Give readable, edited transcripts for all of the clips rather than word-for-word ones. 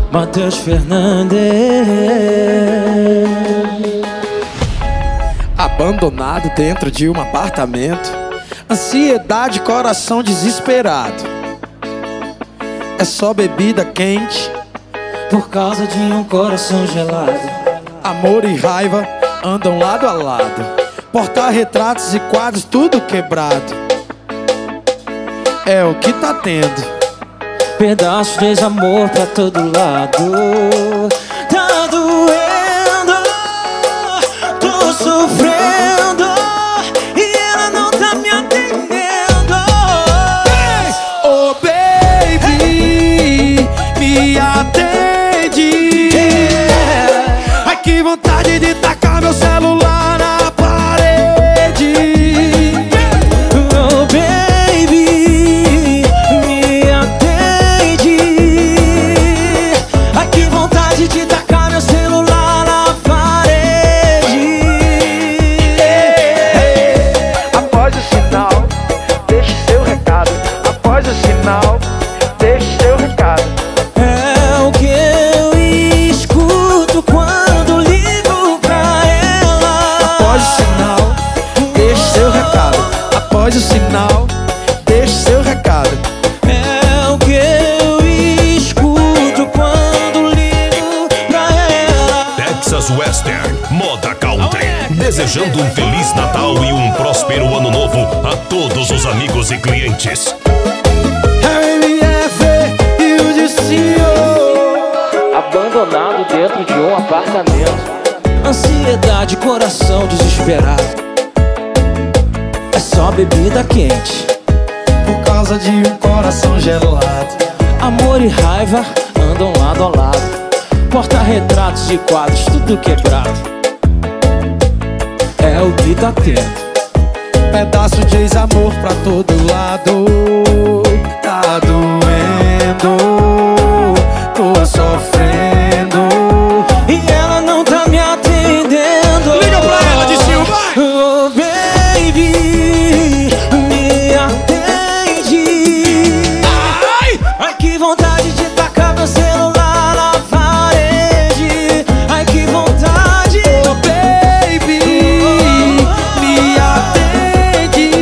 Matheus Fernandes. Abandonado dentro de um apartamento, ansiedade, coração desesperado. É só bebida quente por causa de um coração gelado. Amor e raiva andam lado a lado. Porta-retratos e quadros tudo quebrado. É o que tá tendo. Pedaços de desamor pra todo lado. Tá doendo, tô sofrendo e ela não tá me atendendo. Oh baby, me atende. Ai que vontade de tacar meu celular na parede. Oh baby, me atende. Ai que vontade de tacar meu celular na parede. Após o sinal, deixe seu recado. Após o sinal, deixe seu recado. É o que eu escuto quando ligo pra ela. Após o sinal, deixe seu recado. Após o sinal, deixe seu recado. É o que eu escuto quando ligo pra ela. Texas Western, moda country. Desejando um Feliz Natal e um próspero Ano Novo a todos os amigos e clientes. É o MF e o DCO. Abandonado dentro de um apartamento. Ansiedade, coração desesperado. É só bebida quente Por causa de um coração gelado. Amor e raiva andam lado a lado. Porta-retratos e quadros tudo quebrado. É o que tá tendo. Pedaço de desamor pra todo lado. Tá doendo, tô sofrendo E ela não tá me atendendo. Liga pra ela, Dicinho, vai! Oh baby, me atende. Ai que vontade de tacar meu celular na parede. Ai que vontade. Oh baby, me atende.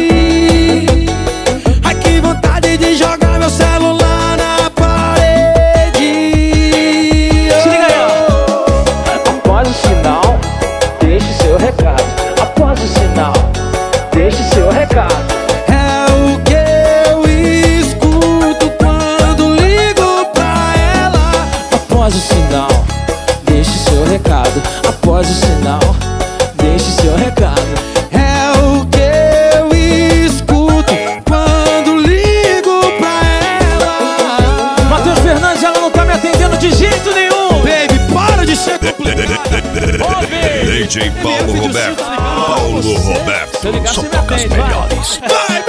Ai que vontade de jogar meu celular na parede. Se liga aí, ó. Após o sinal, deixe seu recado. Após o sinal, deixe seu recado. É o que eu escuto quando ligo pra ela. Após o sinal, deixe seu recado. Após o sinal, deixe seu recado. É o que eu escuto quando ligo pra ela. Matheus Fernandes, ela não tá me atendendo de jeito nenhum. Baby, para de ser complicado. DJ Paulo Roberto. Paulo Roberto. Se eu ligar, Só você me toca as atende, vai. melhores. Vai,